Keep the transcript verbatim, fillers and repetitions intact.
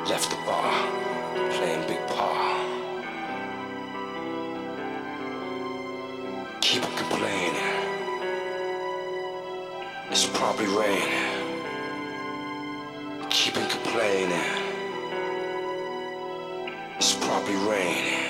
Left the bar, playing big pa. Keep on complaining. It's probably rain. Keep on complaining. It's probably rain.